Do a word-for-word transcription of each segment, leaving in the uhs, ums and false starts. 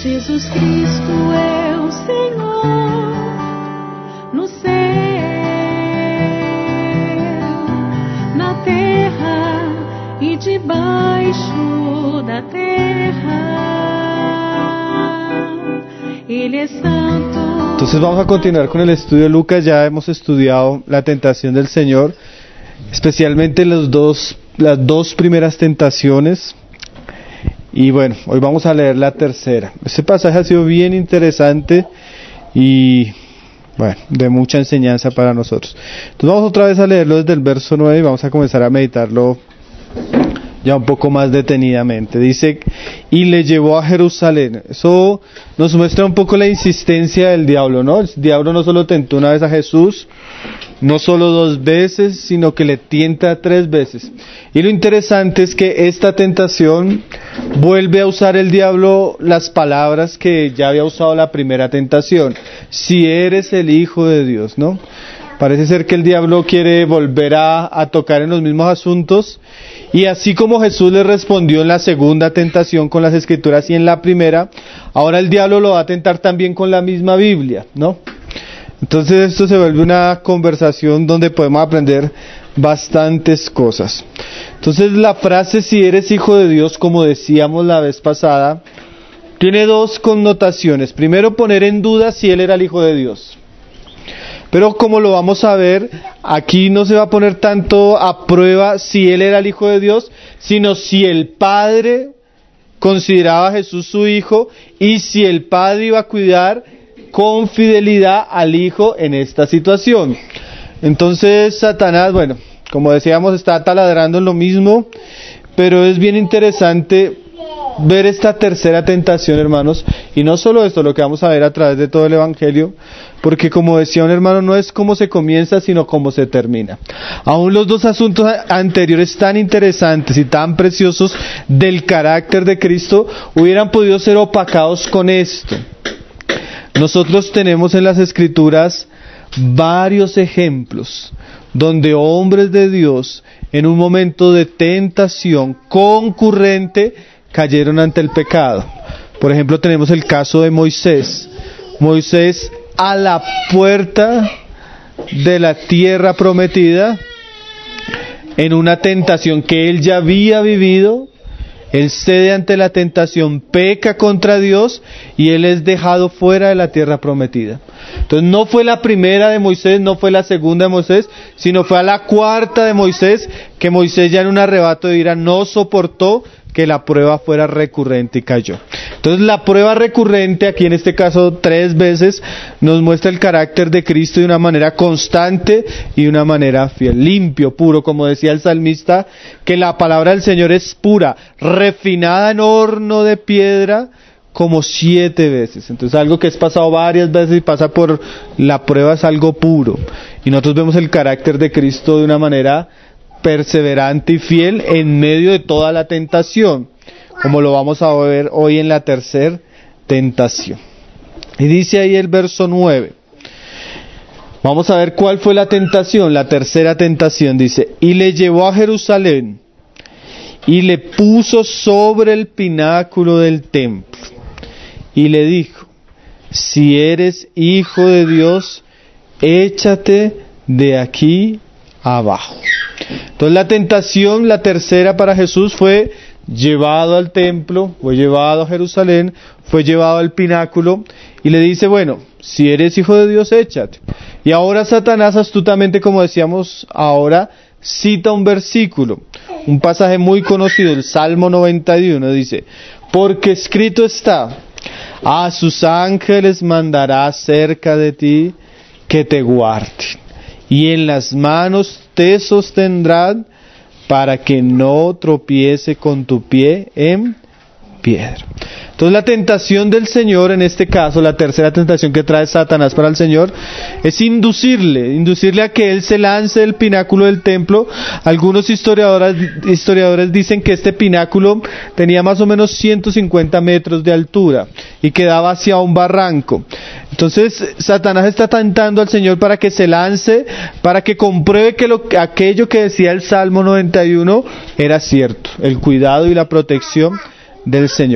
Jesus Cristo é o Senhor no céu, na terra e debaixo da terra. Ele é santo. Entonces vamos a continuar con el estudio de Lucas. Ya hemos estudiado la tentación del Señor, especialmente los dos, las dos primeras tentaciones. Y bueno, hoy vamos a leer la tercera. Este pasaje ha sido bien interesante y bueno, de mucha enseñanza para nosotros. Entonces vamos otra vez a leerlo desde el verso nueve y vamos a comenzar a meditarlo ya un poco más detenidamente. Dice, y le llevó a Jerusalén. Eso nos muestra un poco la insistencia del diablo, ¿no? El diablo no solo tentó una vez a Jesús, no solo dos veces, sino que le tienta tres veces. Y lo interesante es que esta tentación vuelve a usar el diablo las palabras que ya había usado la primera tentación. Si eres el Hijo de Dios, ¿no? Parece ser que el diablo quiere volver a, a tocar en los mismos asuntos. Y así como Jesús le respondió en la segunda tentación con las Escrituras y en la primera, ahora el diablo lo va a tentar también con la misma Biblia, ¿no? Entonces esto se vuelve una conversación donde podemos aprender bastantes cosas. Entonces la frase si eres hijo de Dios, como decíamos la vez pasada, tiene dos connotaciones. Primero, poner en duda si él era el Hijo de Dios. Pero como lo vamos a ver, aquí no se va a poner tanto a prueba si él era el Hijo de Dios, sino si el Padre consideraba a Jesús su Hijo y si el Padre iba a cuidar con fidelidad al Hijo en esta situación. Entonces Satanás, bueno, como decíamos, está taladrando en lo mismo, pero es bien interesante ver esta tercera tentación, hermanos, y no solo esto, lo que vamos a ver a través de todo el Evangelio, porque como decía un hermano, no es cómo se comienza, sino cómo se termina. Aún los dos asuntos anteriores tan interesantes y tan preciosos del carácter de Cristo hubieran podido ser opacados con esto. Nosotros tenemos en las Escrituras varios ejemplos donde hombres de Dios, en un momento de tentación concurrente, cayeron ante el pecado. Por ejemplo, tenemos el caso de Moisés. Moisés, a la puerta de la tierra prometida, en una tentación que él ya había vivido, él cede ante la tentación, peca contra Dios y él es dejado fuera de la tierra prometida. Entonces no fue la primera de Moisés, no fue la segunda de Moisés, sino fue a la cuarta de Moisés, que Moisés ya en un arrebato de ira no soportó que la prueba fuera recurrente y cayó. Entonces la prueba recurrente, aquí en este caso tres veces, nos muestra el carácter de Cristo de una manera constante y de una manera fiel, limpio, puro, como decía el salmista, que la palabra del Señor es pura, refinada en horno de piedra, como siete veces. Entonces algo que es pasado varias veces y pasa por la prueba es algo puro. Y nosotros vemos el carácter de Cristo de una manera perseverante y fiel en medio de toda la tentación, como lo vamos a ver hoy en la tercera tentación. Y dice ahí el verso nueve. Vamos a ver cuál fue la tentación, la tercera tentación. Dice, y le llevó a Jerusalén y le puso sobre el pináculo del templo y le dijo, si eres hijo de Dios, échate de aquí abajo. Entonces la tentación, la tercera para Jesús, fue llevado al templo, fue llevado a Jerusalén, fue llevado al pináculo y le dice, bueno, si eres hijo de Dios, échate. Y ahora Satanás, astutamente, como decíamos ahora, cita un versículo, un pasaje muy conocido, el Salmo noventa y uno, dice, porque escrito está, a sus ángeles mandará cerca de ti que te guarden, y en las manos te sostendrán para que no tropiece con tu pie en piedra. Entonces la tentación del Señor, en este caso, la tercera tentación que trae Satanás para el Señor, es inducirle, inducirle a que Él se lance del pináculo del templo. Algunos historiadores, historiadores dicen que este pináculo tenía más o menos ciento cincuenta metros de altura y quedaba hacia un barranco. Entonces Satanás está tentando al Señor para que se lance, para que compruebe que lo, aquello que decía el Salmo noventa y uno era cierto, el cuidado y la protección del Señor.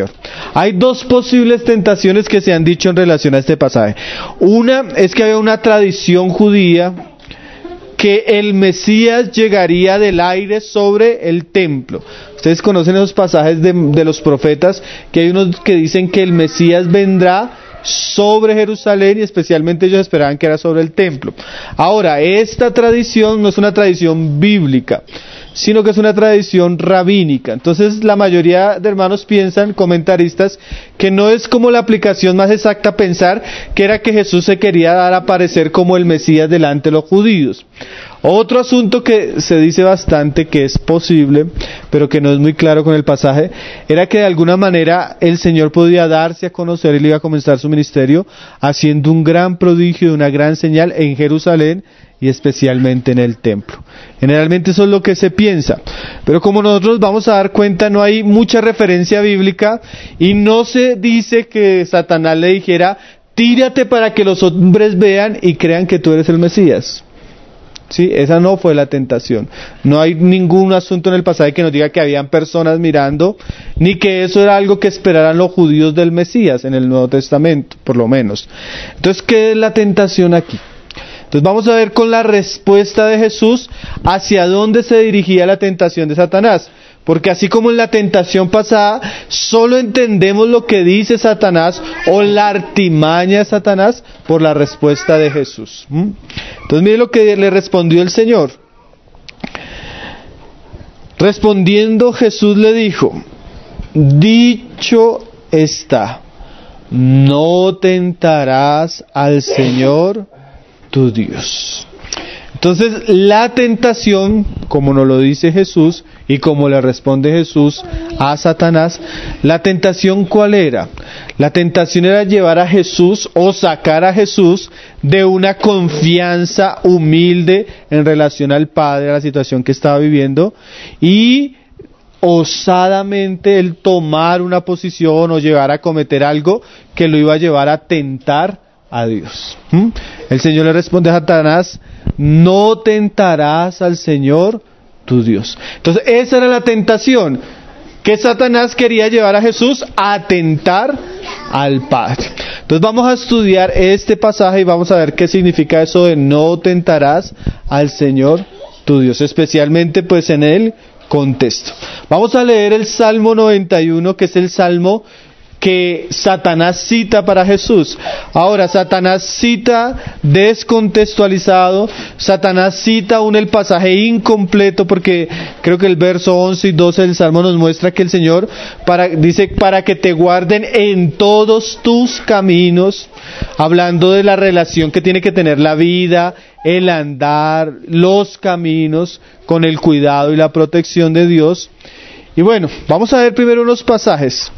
Hay dos posibles tentaciones que se han dicho en relación a este pasaje. Una es que había una tradición judía que el Mesías llegaría del aire sobre el templo. Ustedes conocen esos pasajes de, de los profetas, que hay unos que dicen que el Mesías vendrá sobre Jerusalén, y especialmente ellos esperaban que era sobre el templo. Ahora, esta tradición no es una tradición bíblica, sino que es una tradición rabínica. Entonces la mayoría de hermanos piensan, comentaristas, que no es como la aplicación más exacta pensar que era que Jesús se quería dar a aparecer como el Mesías delante de los judíos. Otro asunto que se dice bastante que es posible, pero que no es muy claro con el pasaje, era que de alguna manera el Señor podía darse a conocer, él iba a comenzar su ministerio haciendo un gran prodigio, una gran señal en Jerusalén y especialmente en el templo. Generalmente eso es lo que se piensa, pero como nosotros vamos a dar cuenta, no hay mucha referencia bíblica y no se dice que Satanás le dijera: tírate para que los hombres vean y crean que tú eres el Mesías. Sí, esa no fue la tentación. No hay ningún asunto en el pasaje que nos diga que habían personas mirando, ni que eso era algo que esperaran los judíos del Mesías en el Nuevo Testamento, por lo menos. Entonces, ¿qué es la tentación aquí? Entonces vamos a ver con la respuesta de Jesús hacia dónde se dirigía la tentación de Satanás. Porque así como en la tentación pasada, solo entendemos lo que dice Satanás o la artimaña de Satanás por la respuesta de Jesús. ¿Mm? Entonces mire lo que le respondió el Señor. Respondiendo Jesús le dijo: dicho está, no tentarás al Señor tu Dios. Entonces la tentación, como nos lo dice Jesús y como le responde Jesús a Satanás, la tentación ¿cuál era? La tentación era llevar a Jesús o sacar a Jesús de una confianza humilde en relación al Padre, a la situación que estaba viviendo, y osadamente el tomar una posición o llegar a cometer algo que lo iba a llevar a tentar a Dios. ¿Mm? El Señor le responde a Satanás: no tentarás al Señor tu Dios. Entonces esa era la tentación, que Satanás quería llevar a Jesús a tentar al Padre. Entonces vamos a estudiar este pasaje y vamos a ver qué significa eso de no tentarás al Señor tu Dios, especialmente pues en el contexto. Vamos a leer el Salmo noventa y uno, que es el Salmo que Satanás cita para Jesús. Ahora, Satanás cita descontextualizado, Satanás cita aún el pasaje incompleto, porque creo que el verso once y doce del Salmo nos muestra que el Señor para, dice: para que te guarden en todos tus caminos, hablando de la relación que tiene que tener la vida, el andar, los caminos, con el cuidado y la protección de Dios. Y bueno, vamos a ver primero unos pasajes,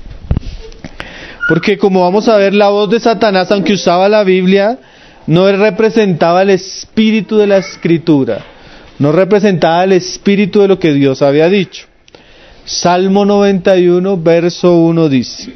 porque como vamos a ver, la voz de Satanás, aunque usaba la Biblia, no representaba el espíritu de la Escritura, no representaba el espíritu de lo que Dios había dicho. Salmo noventa y uno, verso uno dice: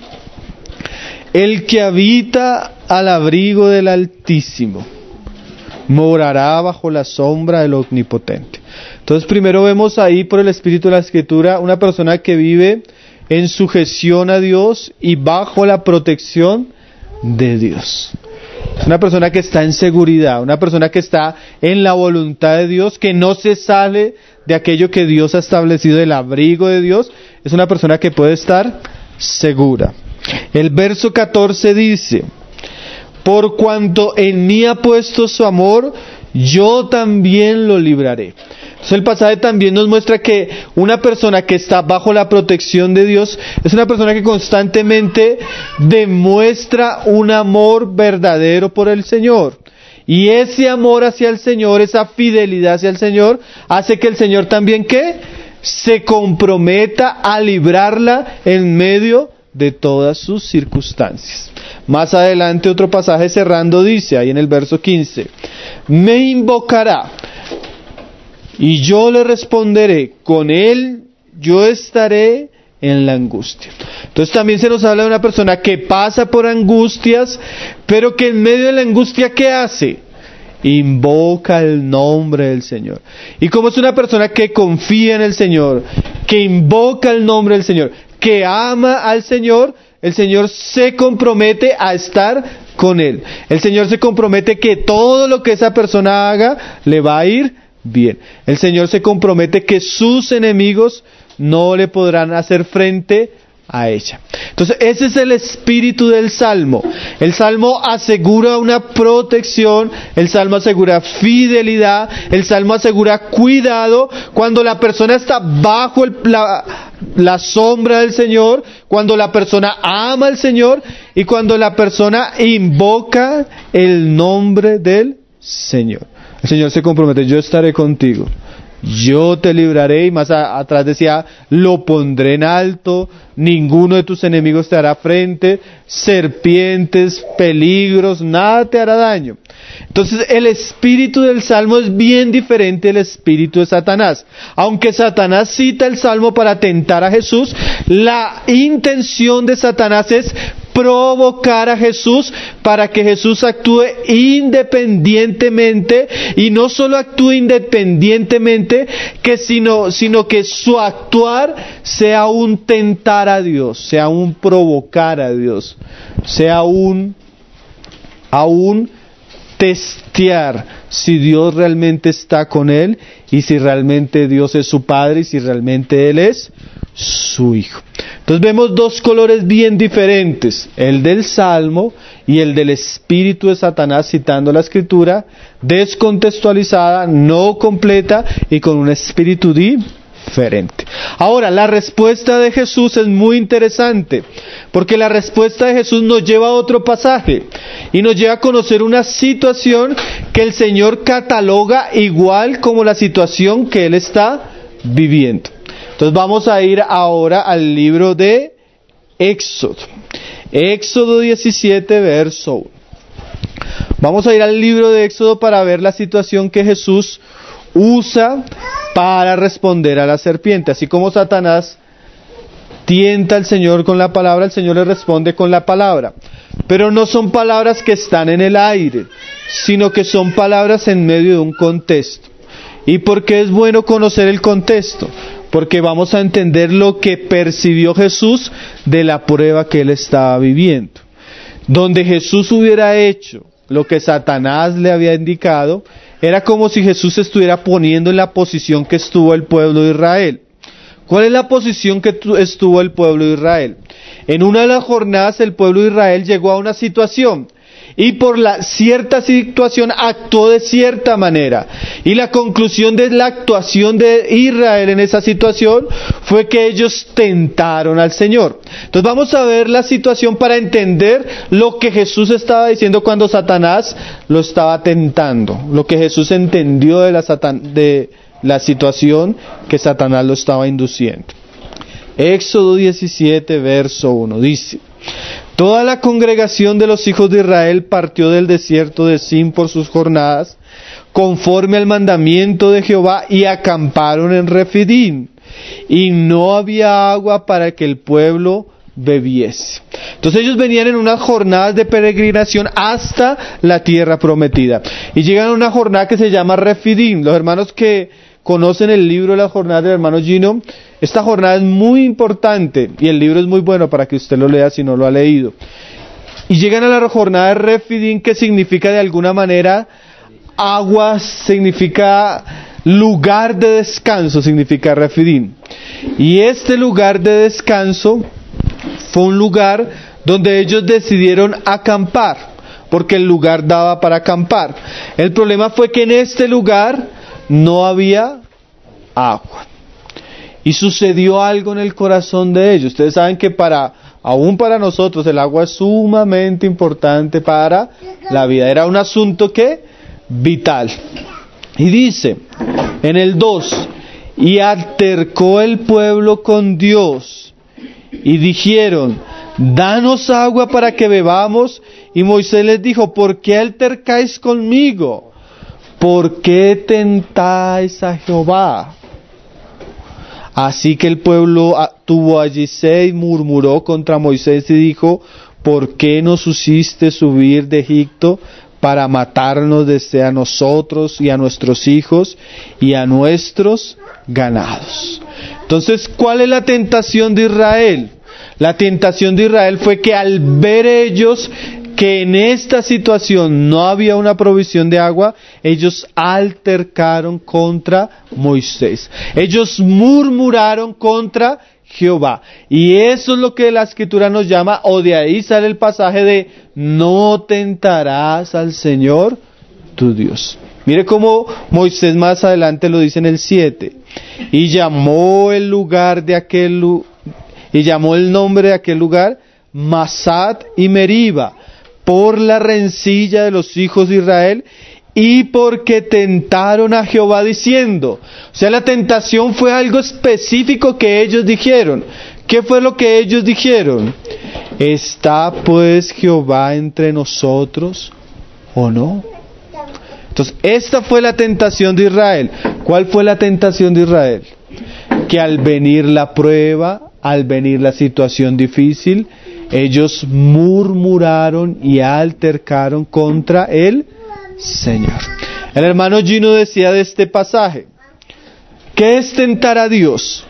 el que habita al abrigo del Altísimo morará bajo la sombra del Omnipotente. Entonces primero vemos ahí, por el espíritu de la Escritura, una persona que vive en sujeción a Dios y bajo la protección de Dios. Es una persona que está en seguridad, una persona que está en la voluntad de Dios, que no se sale de aquello que Dios ha establecido, del abrigo de Dios. Es una persona que puede estar segura. El verso catorce dice: por cuanto en mí ha puesto su amor, yo también lo libraré. Entonces el pasaje también nos muestra que una persona que está bajo la protección de Dios es una persona que constantemente demuestra un amor verdadero por el Señor. Y ese amor hacia el Señor, esa fidelidad hacia el Señor, hace que el Señor también, ¿qué? Se comprometa a librarla en medio de todas sus circunstancias. Más adelante otro pasaje cerrando dice, ahí en el verso quince: me invocará y yo le responderé, con él yo estaré en la angustia. Entonces también se nos habla de una persona que pasa por angustias, pero que en medio de la angustia, ¿qué hace? Invoca el nombre del Señor. Y como es una persona que confía en el Señor, que invoca el nombre del Señor, que ama al Señor, el Señor se compromete a estar con él. El Señor se compromete que todo lo que esa persona haga le va a ir bien. El Señor se compromete que sus enemigos no le podrán hacer frente a ella. Entonces ese es el espíritu del Salmo. El Salmo asegura una protección, el Salmo asegura fidelidad, el Salmo asegura cuidado cuando la persona está bajo el, la, la sombra del Señor, cuando la persona ama al Señor y cuando la persona invoca el nombre del Señor. El Señor se compromete: yo estaré contigo, yo te libraré, y más a, atrás decía, lo pondré en alto, ninguno de tus enemigos te hará frente, serpientes, peligros, nada te hará daño. Entonces el espíritu del Salmo es bien diferente al espíritu de Satanás. Aunque Satanás cita el Salmo para tentar a Jesús, la intención de Satanás es provocar a Jesús para que Jesús actúe independientemente, y no solo actúe independientemente, que sino, sino que su actuar sea un tentar a Dios, sea un provocar a Dios, sea un, a un testear si Dios realmente está con él y si realmente Dios es su Padre y si realmente Él es su Hijo. Entonces vemos dos colores bien diferentes, el del Salmo y el del espíritu de Satanás, citando la Escritura, descontextualizada, no completa y con un espíritu diferente. Ahora, la respuesta de Jesús es muy interesante, porque la respuesta de Jesús nos lleva a otro pasaje y nos lleva a conocer una situación que el Señor cataloga igual como la situación que Él está viviendo. Entonces vamos a ir ahora al libro de Éxodo. Éxodo diecisiete, verso uno. Vamos a ir al libro de Éxodo para ver la situación que Jesús usa para responder a la serpiente. Así como Satanás tienta al Señor con la palabra, el Señor le responde con la palabra. Pero no son palabras que están en el aire, sino que son palabras en medio de un contexto. ¿Y por qué es bueno conocer el contexto? Porque vamos a entender lo que percibió Jesús de la prueba que él estaba viviendo. Donde Jesús hubiera hecho lo que Satanás le había indicado, era como si Jesús estuviera poniendo en la posición que estuvo el pueblo de Israel. ¿Cuál es la posición que estuvo el pueblo de Israel? En una de las jornadas el pueblo de Israel llegó a una situación y por la cierta situación actuó de cierta manera, y la conclusión de la actuación de Israel en esa situación fue que ellos tentaron al Señor. Entonces vamos a ver la situación para entender lo que Jesús estaba diciendo cuando Satanás lo estaba tentando, lo que Jesús entendió de la, satan- de la situación que Satanás lo estaba induciendo. Éxodo diecisiete, verso uno, dice: toda la congregación de los hijos de Israel partió del desierto de Sin por sus jornadas, conforme al mandamiento de Jehová, y acamparon en Refidim, y no había agua para que el pueblo bebiese. Entonces ellos venían en unas jornadas de peregrinación hasta la tierra prometida, y llegan a una jornada que se llama Refidim. Los hermanos que conocen el libro de las jornadas del hermano Gino, esta jornada es muy importante y el libro es muy bueno para que usted lo lea si no lo ha leído. Y llegan a la jornada de Refidim, que significa de alguna manera agua, significa lugar de descanso, significa Refidim. Y este lugar de descanso fue un lugar donde ellos decidieron acampar, porque el lugar daba para acampar. El problema fue que en este lugar no había agua. Y sucedió algo en el corazón de ellos. Ustedes saben que para, aún para nosotros, el agua es sumamente importante para la vida. Era un asunto que vital. Y dice en el dos: y altercó el pueblo con Dios, y dijeron: danos agua para que bebamos. Y Moisés les dijo: ¿por qué altercáis conmigo? ¿Por qué tentáis a Jehová? Así que el pueblo tuvo allí sed y murmuró contra Moisés y dijo: ¿por qué nos hiciste subir de Egipto para matarnos desde a nosotros y a nuestros hijos y a nuestros ganados? Entonces, ¿cuál es la tentación de Israel? La tentación de Israel fue que al ver ellos que en esta situación no había una provisión de agua, ellos altercaron contra Moisés. Ellos murmuraron contra Jehová. Y eso es lo que la Escritura nos llama, o de ahí sale el pasaje de no tentarás al Señor tu Dios. Mire cómo Moisés más adelante lo dice en el siete. Y llamó el lugar de aquel lu- y llamó el nombre de aquel lugar Masat y Meriba, por la rencilla de los hijos de Israel y porque tentaron a Jehová diciendo. O sea, la tentación fue algo específico que ellos dijeron. ¿Qué fue lo que ellos dijeron? ¿Está pues Jehová entre nosotros o no? Entonces, esta fue la tentación de Israel. ¿Cuál fue la tentación de Israel? Que al venir la prueba, al venir la situación difícil, ellos murmuraron y altercaron contra el Señor. El hermano Gino decía de este pasaje: ¿qué es tentar a Dios?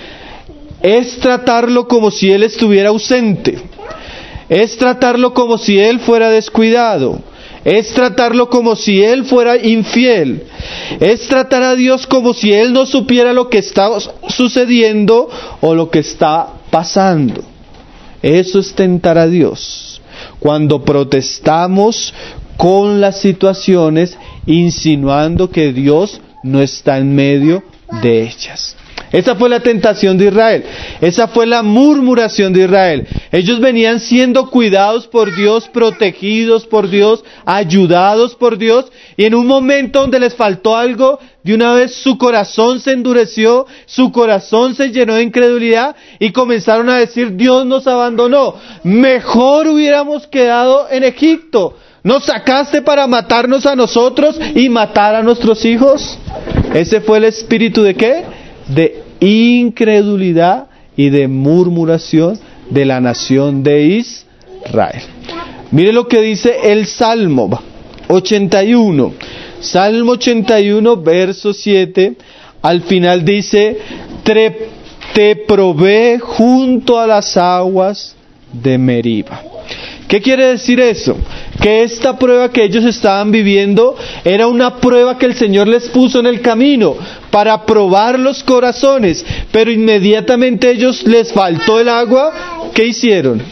Es tratarlo como si Él estuviera ausente. Es tratarlo como si Él fuera descuidado. Es tratarlo como si Él fuera infiel. Es tratar a Dios como si Él no supiera lo que está sucediendo o lo que está pasando. Eso es tentar a Dios. Cuando protestamos con las situaciones, insinuando que Dios no está en medio de ellas. Esa fue la tentación de Israel. Esa fue la murmuración de Israel. Ellos venían siendo cuidados por Dios, protegidos por Dios, ayudados por Dios, y en un momento donde les faltó algo, de una vez su corazón se endureció, su corazón se llenó de incredulidad y comenzaron a decir: Dios nos abandonó. Mejor hubiéramos quedado en Egipto. ¿Nos sacaste para matarnos a nosotros y matar a nuestros hijos? Ese fue el espíritu de ¿qué? De incredulidad y de murmuración de la nación de Israel. Mire lo que dice el Salmo ochenta y uno. Salmo ochenta y uno, verso siete. Al final dice: Te, te probé junto a las aguas de Meriba. ¿Qué quiere decir eso? Que esta prueba que ellos estaban viviendo era una prueba que el Señor les puso en el camino para probar los corazones, pero inmediatamente a ellos les faltó el agua. ¿Qué hicieron?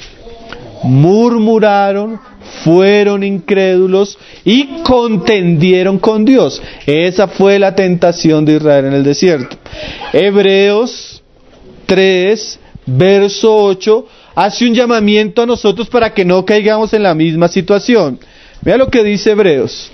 Murmuraron, fueron incrédulos y contendieron con Dios. Esa fue la tentación de Israel en el desierto. Hebreos tres, verso ocho, hace un llamamiento a nosotros para que no caigamos en la misma situación. Vea lo que dice Hebreos.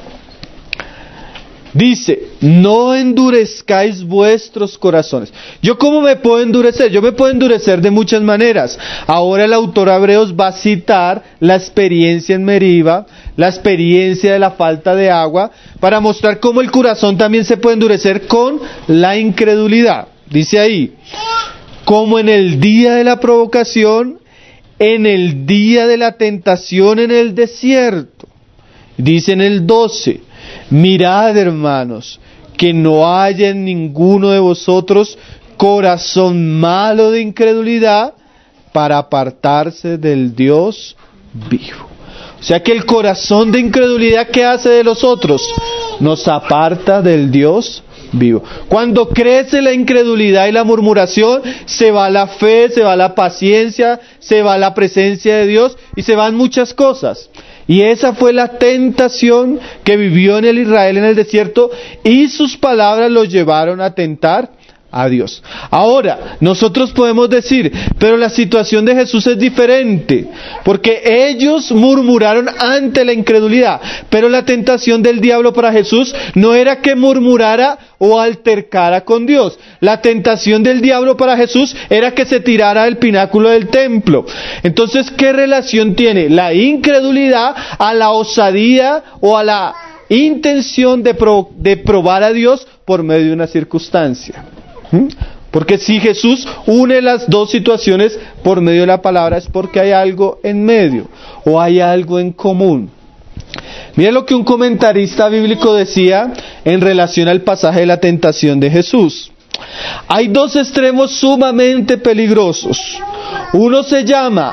Dice: no endurezcáis vuestros corazones. ¿Yo cómo me puedo endurecer? Yo me puedo endurecer de muchas maneras. Ahora el autor Hebreos va a citar la experiencia en Meriba, la experiencia de la falta de agua, para mostrar cómo el corazón también se puede endurecer con la incredulidad. Dice ahí: como en el día de la provocación, en el día de la tentación en el desierto. Dice en el doce: mirad, hermanos, que no haya en ninguno de vosotros corazón malo de incredulidad para apartarse del Dios vivo. O sea que el corazón de incredulidad, ¿qué hace de los otros? Nos aparta del Dios vivo. Cuando crece la incredulidad y la murmuración, se va la fe, se va la paciencia, se va la presencia de Dios y se van muchas cosas. Y esa fue la tentación que vivió en el Israel en el desierto, y sus palabras los llevaron a tentar a Dios. Ahora, nosotros podemos decir: pero la situación de Jesús es diferente, porque ellos murmuraron ante la incredulidad, pero la tentación del diablo para Jesús no era que murmurara o altercara con Dios. La tentación del diablo para Jesús era que se tirara del pináculo del templo. Entonces, ¿qué relación tiene la incredulidad a la osadía o a la intención de, pro, de probar a Dios por medio de una circunstancia? ¿Mm? Porque si Jesús une las dos situaciones por medio de la palabra, es porque hay algo en medio o hay algo en común. Mira lo que un comentarista bíblico decía en relación al pasaje de la tentación de Jesús. Hay dos extremos sumamente peligrosos: Uno se llama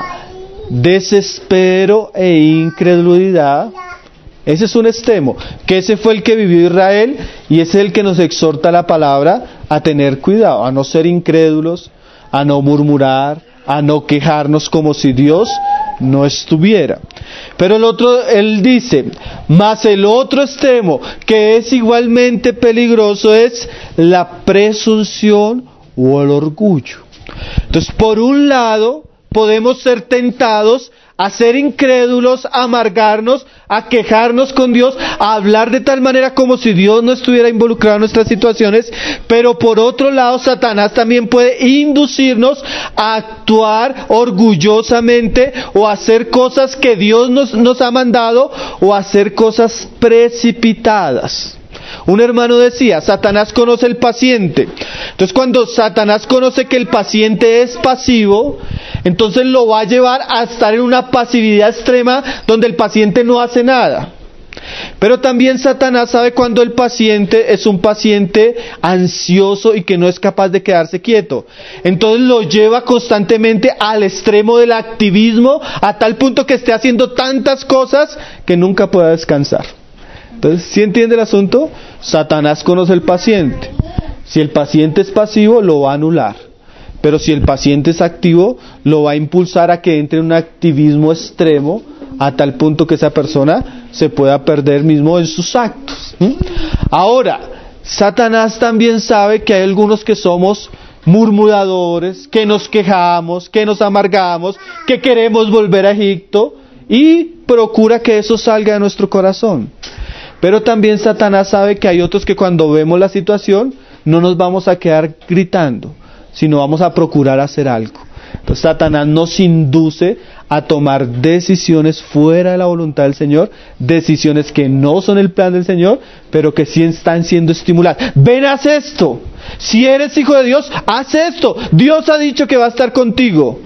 desespero e incredulidad. Ese es un extremo, que ese fue el que vivió Israel y ese es el que nos exhorta la palabra a tener cuidado, a no ser incrédulos, a no murmurar, a no quejarnos como si Dios no estuviera. Pero el otro, él dice, más el otro extremo, que es igualmente peligroso, es la presunción o el orgullo. Entonces, por un lado, podemos ser tentados a ser incrédulos, a amargarnos, a quejarnos con Dios, a hablar de tal manera como si Dios no estuviera involucrado en nuestras situaciones, pero por otro lado Satanás también puede inducirnos a actuar orgullosamente o a hacer cosas que Dios nos, nos ha mandado o a hacer cosas precipitadas. Un hermano decía, Satanás conoce el paciente. Entonces cuando Satanás conoce que el paciente es pasivo, entonces lo va a llevar a estar en una pasividad extrema donde el paciente no hace nada. Pero también Satanás sabe cuando el paciente es un paciente ansioso y que no es capaz de quedarse quieto. Entonces lo lleva constantemente al extremo del activismo, a tal punto que esté haciendo tantas cosas que nunca pueda descansar. Entonces, ¿sí entiende el asunto? Satanás conoce el paciente. Si el paciente es pasivo, lo va a anular. Pero si el paciente es activo, lo va a impulsar a que entre en un activismo extremo, a tal punto que esa persona se pueda perder mismo en sus actos. ¿Mm? Ahora, Satanás también sabe que hay algunos que somos murmuradores, que nos quejamos, que nos amargamos, que queremos volver a Egipto, y procura que eso salga de nuestro corazón. Pero también Satanás sabe que hay otros que cuando vemos la situación no nos vamos a quedar gritando, sino vamos a procurar hacer algo. Entonces Satanás nos induce a tomar decisiones fuera de la voluntad del Señor, decisiones que no son el plan del Señor, pero que sí están siendo estimuladas. Ven, haz esto. Si eres hijo de Dios, haz esto. Dios ha dicho que va a estar contigo.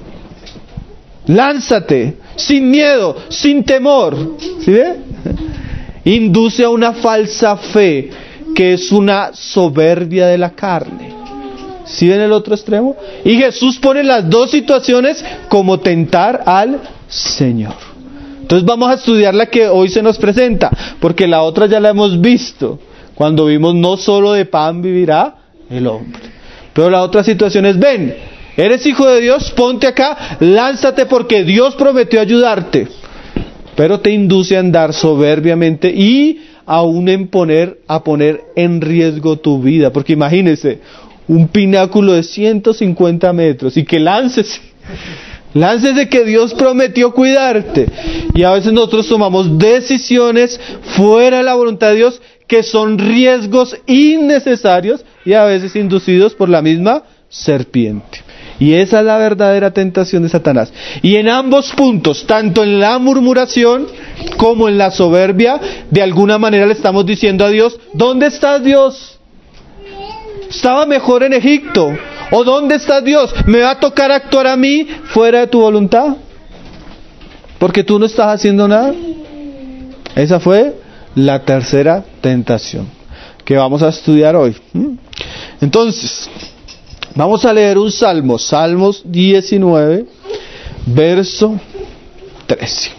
Lánzate, sin miedo, sin temor. ¿Sí ve? Induce a una falsa fe, que es una soberbia de la carne. ¿Sí ven el otro extremo? Y Jesús pone las dos situaciones como tentar al Señor. Entonces vamos a estudiar la que hoy se nos presenta, porque la otra ya la hemos visto, cuando vimos no solo de pan vivirá el hombre. Pero la otra situación es, ven, eres hijo de Dios, ponte acá, lánzate porque Dios prometió ayudarte. Pero te induce a andar soberbiamente y aún en poner, a poner en riesgo tu vida. Porque imagínese, un pináculo de ciento cincuenta metros y que láncese, láncese que Dios prometió cuidarte. Y a veces nosotros tomamos decisiones fuera de la voluntad de Dios que son riesgos innecesarios y a veces inducidos por la misma serpiente. Y esa es la verdadera tentación de Satanás. Y en ambos puntos, tanto en la murmuración como en la soberbia, de alguna manera le estamos diciendo a Dios, ¿dónde estás, Dios? Estaba mejor en Egipto. ¿O dónde estás, Dios? ¿Me va a tocar actuar a mí fuera de tu voluntad? Porque tú no estás haciendo nada. Esa fue la tercera tentación que vamos a estudiar hoy. Entonces, vamos a leer un salmo, Salmos diecinueve, verso trece.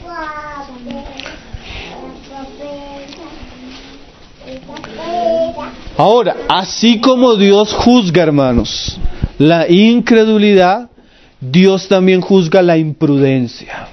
Ahora, así como Dios juzga, hermanos, la incredulidad, Dios también juzga la imprudencia.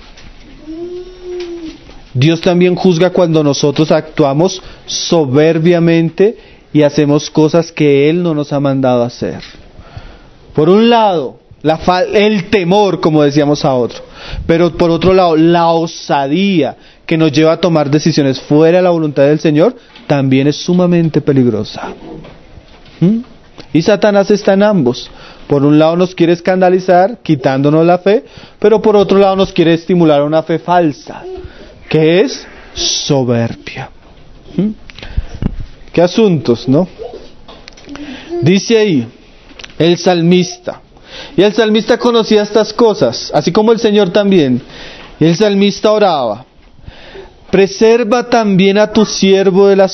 Dios también juzga cuando nosotros actuamos soberbiamente y hacemos cosas que Él no nos ha mandado a hacer. Por un lado, la fa- el temor, como decíamos a otro, pero por otro lado, la osadía que nos lleva a tomar decisiones fuera de la voluntad del Señor, también es sumamente peligrosa. ¿Mm? Y Satanás está en ambos. Por un lado nos quiere escandalizar, quitándonos la fe, pero por otro lado nos quiere estimular a una fe falsa, que es soberbia. ¿Mm? ¿Qué asuntos, no? Dice ahí el salmista, y el salmista conocía estas cosas, así como el Señor también, y el salmista oraba: preserva también a tu siervo de las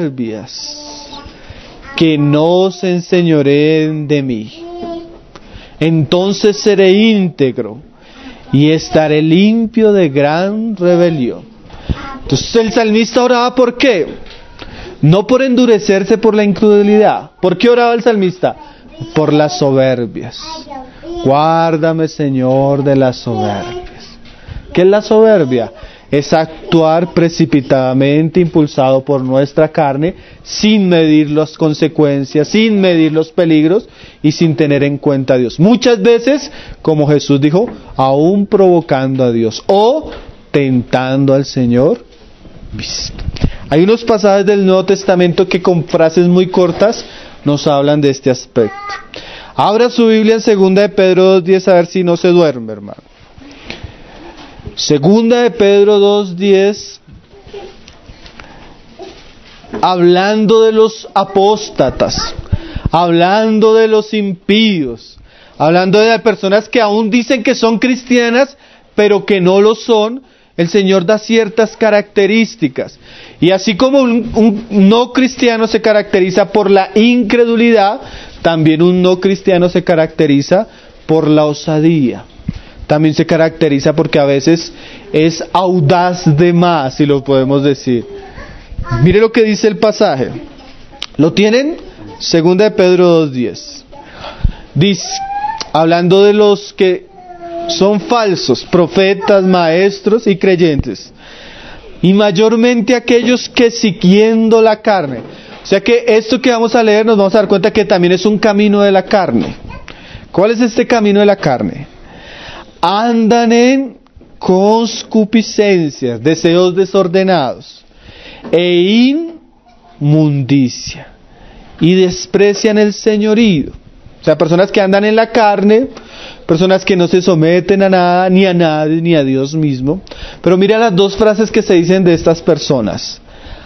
soberbias, que no se enseñoreen de mí. entonces seré íntegro y estaré limpio de gran rebelión. Entonces el salmista oraba, ¿por qué? No por endurecerse por la incredulidad. ¿Por qué oraba el salmista? Por las soberbias. Guárdame, Señor, de las soberbias. ¿Qué es la soberbia? Es actuar precipitadamente, impulsado por nuestra carne, sin medir las consecuencias, sin medir los peligros y sin tener en cuenta a Dios. Muchas veces, como Jesús dijo, aún provocando a Dios o tentando al Señor. Hay unos pasajes del Nuevo Testamento que con frases muy cortas nos hablan de este aspecto. Abra su Biblia en Segunda de Pedro dos diez, a ver si no se duerme, hermano. Segunda de Pedro dos diez, hablando de los apóstatas, hablando de los impíos, hablando de las personas que aún dicen que son cristianas, pero que no lo son. El Señor da ciertas características. Y así como un, un no cristiano se caracteriza por la incredulidad, también un no cristiano se caracteriza por la osadía. También se caracteriza porque a veces es audaz de más, si lo podemos decir. Mire lo que dice el pasaje. ¿Lo tienen? Segunda de Pedro dos diez. Dice, hablando de los que son falsos, profetas, maestros y creyentes, y mayormente aquellos que siguiendo la carne. O sea que esto que vamos a leer nos vamos a dar cuenta que también es un camino de la carne. ¿Cuál es este camino de la carne? Andan en concupiscencias, deseos desordenados e inmundicia, y desprecian el señorío. O sea, personas que andan en la carne, personas que no se someten a nada, ni a nadie, ni a Dios mismo. Pero mira las dos frases que se dicen de estas personas: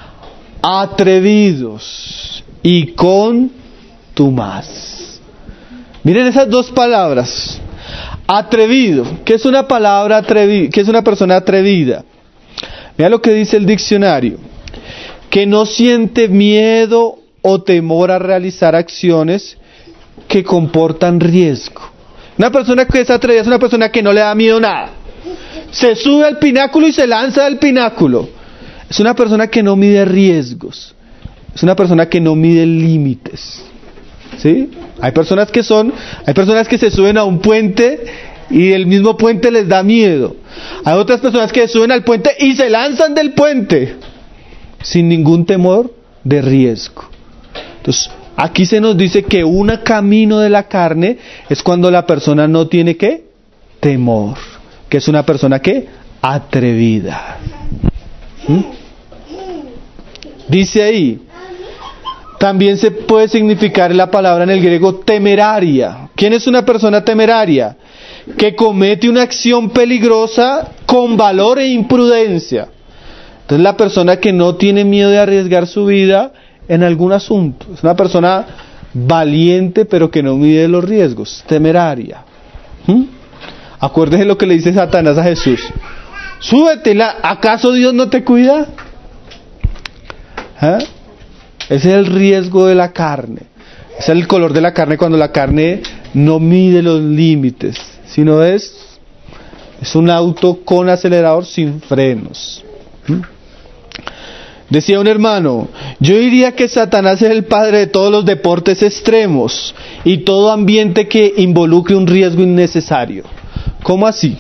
atrevidos y contumaz. Miren esas dos palabras. Atrevido. ¿Qué es una palabra atrevida? ¿Qué es una persona atrevida? Mira lo que dice el diccionario: que no siente miedo o temor a realizar acciones que comportan riesgo. Una persona que es atrevida es una persona que no le da miedo nada. Se sube al pináculo y se lanza del pináculo. Es una persona que no mide riesgos. Es una persona que no mide límites. ¿Sí? Hay personas que son, hay personas que se suben a un puente y el mismo puente les da miedo. Hay otras personas que se suben al puente y se lanzan del puente sin ningún temor de riesgo. Entonces, aquí se nos dice que un camino de la carne es cuando la persona no tiene ¿qué? Temor. Que es una persona ¿qué? Atrevida. ¿Mm? Dice ahí, también se puede significar la palabra en el griego temeraria. ¿Quién es una persona temeraria? Que comete una acción peligrosa con valor e imprudencia. Entonces la persona que no tiene miedo de arriesgar su vida en algún asunto. Es una persona valiente pero que no mide los riesgos. Temeraria. ¿Mm? Acuérdese lo que le dice Satanás a Jesús. Súbetela, ¿acaso Dios no te cuida? ¿Eh? Ese es el riesgo de la carne. Ese es el color de la carne cuando la carne no mide los límites, sino es, es un auto con acelerador sin frenos. ¿Mm? Decía un hermano, yo diría que Satanás es el padre de todos los deportes extremos y todo ambiente que involucre un riesgo innecesario. ¿Cómo así?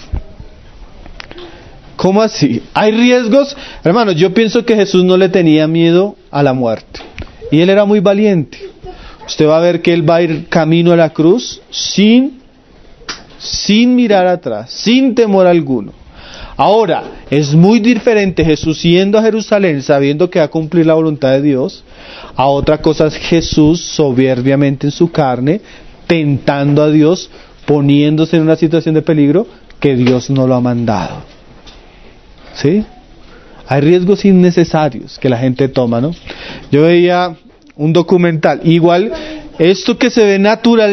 ¿Cómo así? ¿Hay riesgos? Hermano, yo pienso que Jesús no le tenía miedo a la muerte. Y él era muy valiente. Usted va a ver que él va a ir camino a la cruz sin, sin mirar atrás, sin temor alguno. Ahora, es muy diferente Jesús yendo a Jerusalén sabiendo que va a cumplir la voluntad de Dios, a otra cosa es Jesús soberbiamente en su carne, tentando a Dios, poniéndose en una situación de peligro que Dios no lo ha mandado. ¿Sí? Hay riesgos innecesarios que la gente toma, ¿no? Yo veía un documental, igual esto que se ve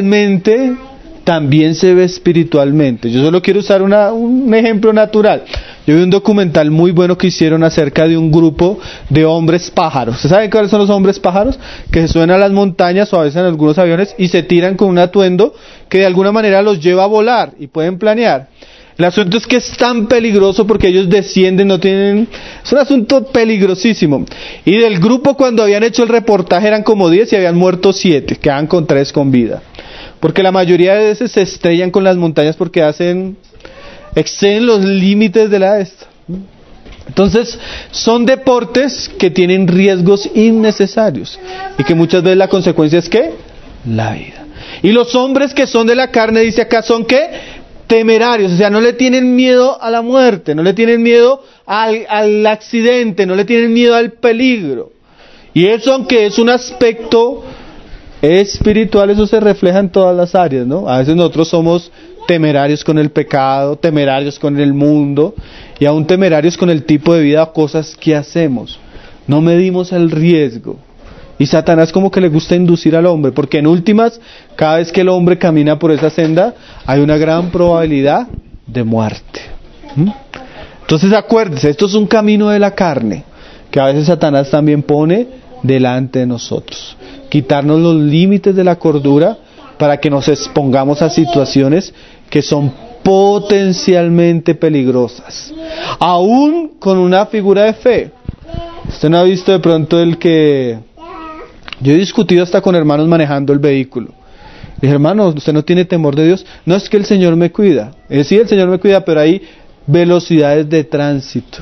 naturalmente también se ve espiritualmente. Yo solo quiero usar una, un ejemplo natural. Yo vi un documental muy bueno que hicieron acerca de un grupo de hombres pájaros. ¿Ustedes saben cuáles son los hombres pájaros? Que se suben a las montañas o a veces en algunos aviones y se tiran con un atuendo que de alguna manera los lleva a volar y pueden planear. El asunto es que es tan peligroso porque ellos descienden, no tienen... Es un asunto peligrosísimo. Y del grupo, cuando habían hecho el reportaje, eran como diez y habían muerto siete, quedan con tres con vida. Porque la mayoría de veces se estrellan con las montañas porque hacen... exceden los límites de la esta. Entonces, son deportes que tienen riesgos innecesarios. Y que muchas veces la consecuencia es ¿qué? La vida. Y los hombres que son de la carne, dice acá, son ¿qué? Temerarios, o sea, no le tienen miedo a la muerte, no le tienen miedo al, al accidente, no le tienen miedo al peligro. Y eso, aunque es un aspecto espiritual, eso se refleja en todas las áreas, ¿no? A veces nosotros somos temerarios con el pecado, temerarios con el mundo, y aún temerarios con el tipo de vida o cosas que hacemos. No medimos el riesgo. Y Satanás como que le gusta inducir al hombre, porque en últimas, cada vez que el hombre camina por esa senda, hay una gran probabilidad de muerte. ¿Mm? Entonces acuérdese, esto es un camino de la carne, que a veces Satanás también pone delante de nosotros. Quitarnos los límites de la cordura para que nos expongamos a situaciones que son potencialmente peligrosas. Aún con una figura de fe. Usted no ha visto de pronto el que... Yo he discutido hasta con hermanos manejando el vehículo. Le dije, hermano, ¿usted no tiene temor de Dios? No, es que el Señor me cuida. Eh, sí, el Señor me cuida, pero hay velocidades de tránsito.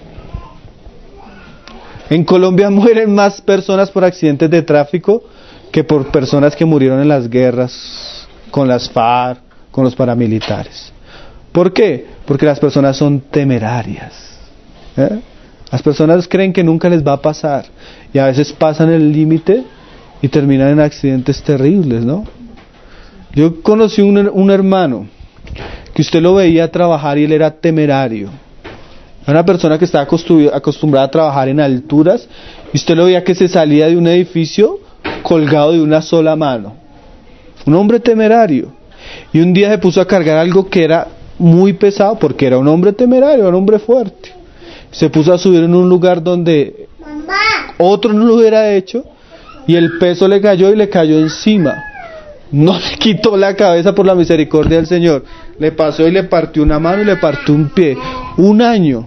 En Colombia mueren más personas por accidentes de tráfico que por personas que murieron en las guerras, con las FARC, con los paramilitares. ¿Por qué? Porque las personas son temerarias. ¿Eh? Las personas creen que nunca les va a pasar y a veces pasan el límite y terminan en accidentes terribles, ¿no? Yo conocí un, un hermano que usted lo veía trabajar y él era temerario. Era una persona que estaba acostumbrada a trabajar en alturas y usted lo veía que se salía de un edificio colgado de una sola mano. Un hombre temerario. Y un día se puso a cargar algo que era muy pesado porque era un hombre temerario, era un hombre fuerte. Se puso a subir en un lugar donde otro no lo hubiera hecho y el peso le cayó y le cayó encima. No le quitó la cabeza por la misericordia del Señor. Le pasó y le partió una mano y le partió un pie. Un año.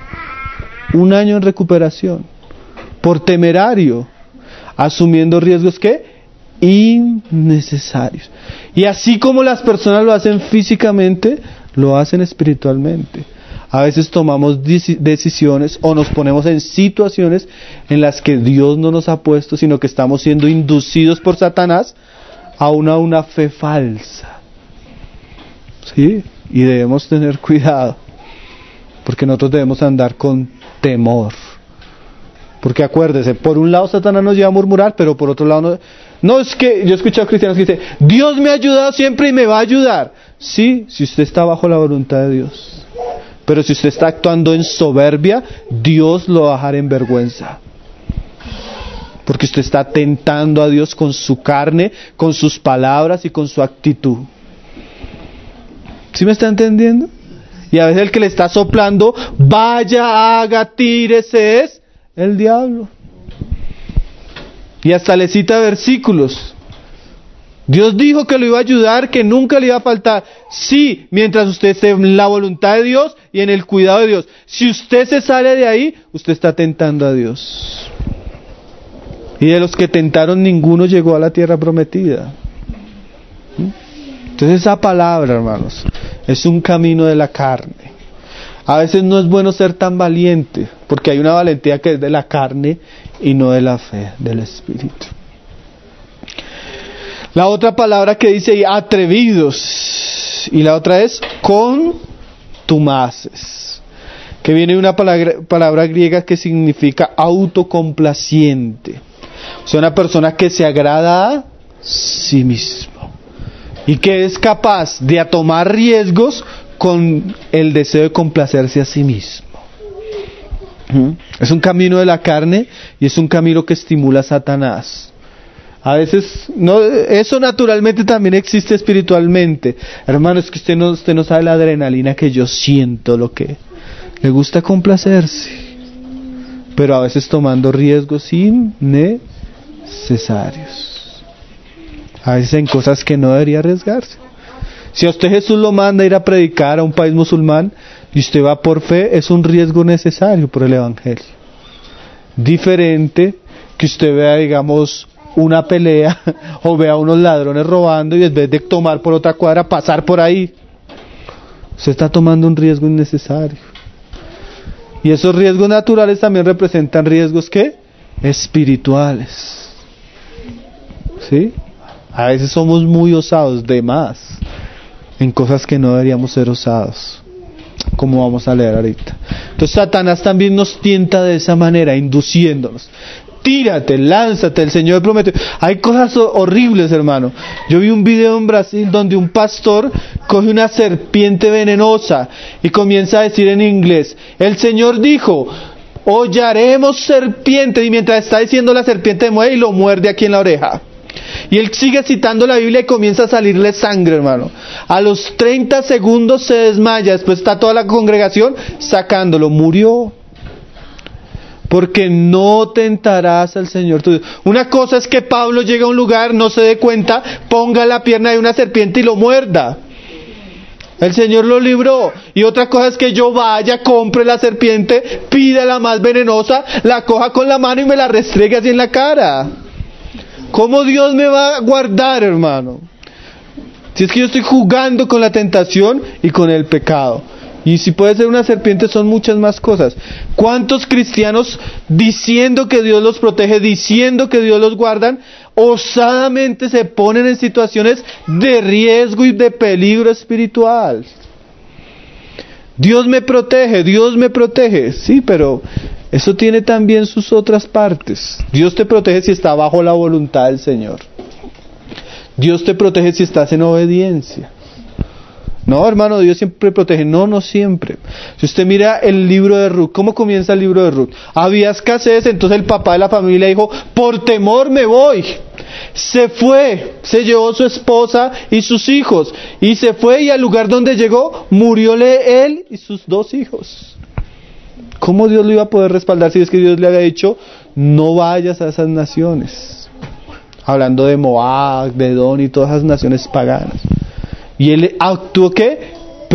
Un año en recuperación. Por temerario. Asumiendo riesgos ¿qué? Innecesarios. Y así como las personas lo hacen físicamente, lo hacen espiritualmente. A veces tomamos decisiones o nos ponemos en situaciones en las que Dios no nos ha puesto, sino que estamos siendo inducidos por Satanás a una, una fe falsa. ¿Sí? Y debemos tener cuidado, porque nosotros debemos andar con temor. Porque acuérdese, por un lado Satanás nos lleva a murmurar, pero por otro lado no... No, es que yo he escuchado cristianos que dicen, Dios me ha ayudado siempre y me va a ayudar. Sí, si usted está bajo la voluntad de Dios. Pero si usted está actuando en soberbia, Dios lo va a dejar en vergüenza. Porque usted está tentando a Dios con su carne, con sus palabras y con su actitud. ¿Sí me está entendiendo? Y a veces el que le está soplando, vaya, haga, tírese, es el diablo. Y hasta le cita versículos. Dios dijo que lo iba a ayudar, que nunca le iba a faltar. Sí, mientras usted esté en la voluntad de Dios y en el cuidado de Dios. Si usted se sale de ahí, usted está tentando a Dios. Y de los que tentaron, ninguno llegó a la tierra prometida. Entonces esa palabra, hermanos, es un camino de la carne. A veces no es bueno ser tan valiente, porque hay una valentía que es de la carne y no de la fe, del Espíritu. La otra palabra que dice ahí, atrevidos, y la otra es contumaces, que viene de una palabra, palabra griega que significa autocomplaciente. O sea, una persona que se agrada a sí mismo y que es capaz de tomar riesgos con el deseo de complacerse a sí mismo. Es un camino de la carne y es un camino que estimula a Satanás. A veces, no, eso naturalmente también existe espiritualmente. Hermano, es que usted no, usted no sabe la adrenalina que yo siento, lo que... Le gusta complacerse, pero a veces tomando riesgos innecesarios. A veces en cosas que no debería arriesgarse. Si a usted Jesús lo manda a ir a predicar a un país musulmán y usted va por fe, es un riesgo necesario por el Evangelio. Diferente que usted vea, digamos, una pelea o vea a unos ladrones robando y en vez de tomar por otra cuadra, pasar por ahí. Usted está tomando un riesgo innecesario. Y esos riesgos naturales también representan riesgos, ¿qué? Espirituales. ¿Sí? A veces somos muy osados, de más, en cosas que no deberíamos ser osados, como vamos a leer ahorita. Entonces Satanás también nos tienta de esa manera, induciéndonos. Tírate, lánzate, el Señor prometió. Hay cosas horribles, hermano. Yo vi un video en Brasil donde un pastor coge una serpiente venenosa y comienza a decir en inglés, el Señor dijo, hollaremos serpiente, y mientras está diciendo la serpiente muere y lo muerde aquí en la oreja. Y él sigue citando la Biblia y comienza a salirle sangre, hermano. A los treinta segundos se desmaya, después está toda la congregación sacándolo, murió. Porque no tentarás al Señor tu Dios. Una cosa es que Pablo llegue a un lugar, no se dé cuenta, ponga la pierna de una serpiente y lo muerda. El Señor lo libró. Y otra cosa es que yo vaya, compre la serpiente, pida la más venenosa, la coja con la mano y me la restregue así en la cara. ¿Cómo Dios me va a guardar, hermano? Si es que yo estoy jugando con la tentación y con el pecado. Y si puede ser una serpiente, son muchas más cosas. ¿Cuántos cristianos, diciendo que Dios los protege, diciendo que Dios los guarda, osadamente se ponen en situaciones de riesgo y de peligro espiritual? Dios me protege, Dios me protege. Sí, pero eso tiene también sus otras partes. Dios te protege si está bajo la voluntad del Señor. Dios te protege si estás en obediencia. No, hermano, Dios siempre protege. No, no siempre. Si usted mira el libro de Ruth, ¿cómo comienza el libro de Ruth? Había escasez, entonces el papá de la familia dijo, por temor me voy. Se fue, se llevó su esposa y sus hijos, y se fue, y al lugar donde llegó, murióle él y sus dos hijos. ¿Cómo Dios lo iba a poder respaldar si es que Dios le había dicho, no vayas a esas naciones? Hablando de Moab, de Edom y todas esas naciones paganas. Y él actuó, ¿qué?